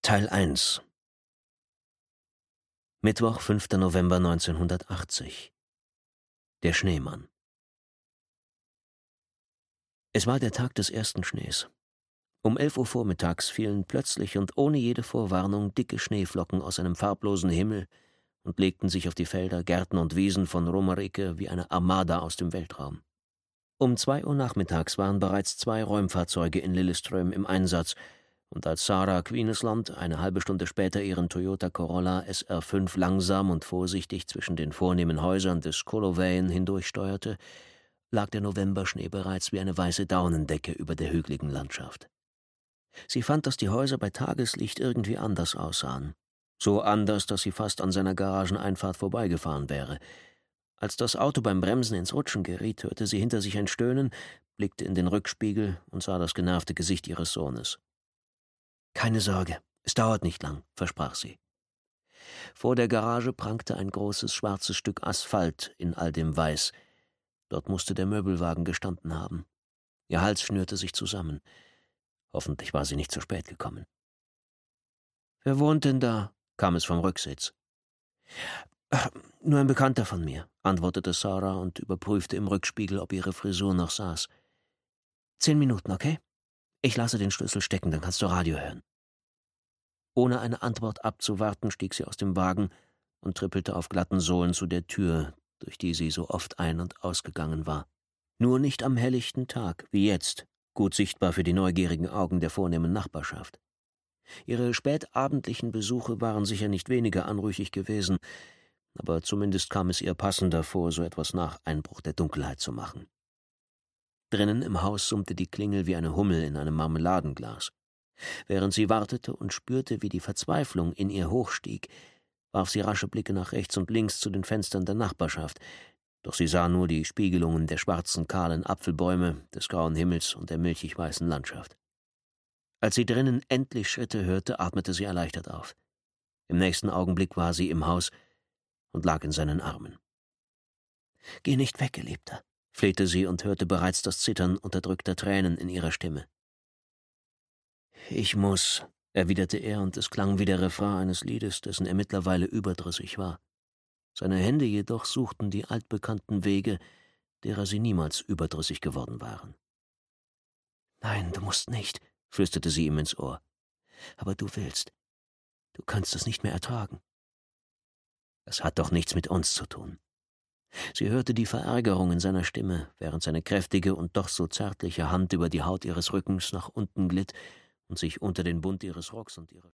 Teil 1. Mittwoch, 5. November 1980. Der Schneemann. Es war der Tag des ersten Schnees. Um 11 Uhr vormittags fielen plötzlich und ohne jede Vorwarnung dicke Schneeflocken aus einem farblosen Himmel und legten sich auf die Felder, Gärten und Wiesen von Romerike wie eine Armada aus dem Weltraum. Um 2 Uhr nachmittags waren bereits 2 Räumfahrzeuge in Lillestrøm im Einsatz, und als Sarah Queensland eine halbe Stunde später ihren Toyota Corolla SR5 langsam und vorsichtig zwischen den vornehmen Häusern des Collowayn hindurchsteuerte, lag der Novemberschnee bereits wie eine weiße Daunendecke über der hügeligen Landschaft. Sie fand, dass die Häuser bei Tageslicht irgendwie anders aussahen. So anders, dass sie fast an seiner Garageneinfahrt vorbeigefahren wäre. Als das Auto beim Bremsen ins Rutschen geriet, hörte sie hinter sich ein Stöhnen, blickte in den Rückspiegel und sah das genervte Gesicht ihres Sohnes. »Keine Sorge, es dauert nicht lang«, versprach sie. Vor der Garage prangte ein großes, schwarzes Stück Asphalt in all dem Weiß. Dort musste der Möbelwagen gestanden haben. Ihr Hals schnürte sich zusammen. Hoffentlich war sie nicht zu spät gekommen. »Wer wohnt denn da?« kam es vom Rücksitz. »Nur ein Bekannter von mir«, antwortete Sarah und überprüfte im Rückspiegel, ob ihre Frisur noch saß. »10 Minuten, okay? Ich lasse den Schlüssel stecken, dann kannst du Radio hören.« Ohne eine Antwort abzuwarten, stieg sie aus dem Wagen und trippelte auf glatten Sohlen zu der Tür, durch die sie so oft ein- und ausgegangen war. Nur nicht am helllichten Tag, wie jetzt, gut sichtbar für die neugierigen Augen der vornehmen Nachbarschaft. Ihre spätabendlichen Besuche waren sicher nicht weniger anrüchig gewesen, aber zumindest kam es ihr passender vor, so etwas nach Einbruch der Dunkelheit zu machen. Drinnen im Haus summte die Klingel wie eine Hummel in einem Marmeladenglas. Während sie wartete und spürte, wie die Verzweiflung in ihr hochstieg, warf sie rasche Blicke nach rechts und links zu den Fenstern der Nachbarschaft, doch sie sah nur die Spiegelungen der schwarzen, kahlen Apfelbäume, des grauen Himmels und der milchig-weißen Landschaft. Als sie drinnen endlich Schritte hörte, atmete sie erleichtert auf. Im nächsten Augenblick war sie im Haus und lag in seinen Armen. »Geh nicht weg, Geliebter«, flehte sie und hörte bereits das Zittern unterdrückter Tränen in ihrer Stimme. »Ich muss«, erwiderte er, und es klang wie der Refrain eines Liedes, dessen er mittlerweile überdrüssig war. Seine Hände jedoch suchten die altbekannten Wege, derer sie niemals überdrüssig geworden waren. »Nein, du musst nicht«, flüsterte sie ihm ins Ohr. »Aber du willst. Du kannst es nicht mehr ertragen.« »Das hat doch nichts mit uns zu tun.« Sie hörte die Verärgerung in seiner Stimme, während seine kräftige und doch so zärtliche Hand über die Haut ihres Rückens nach unten glitt und sich unter den Bund ihres Rocks und ihrer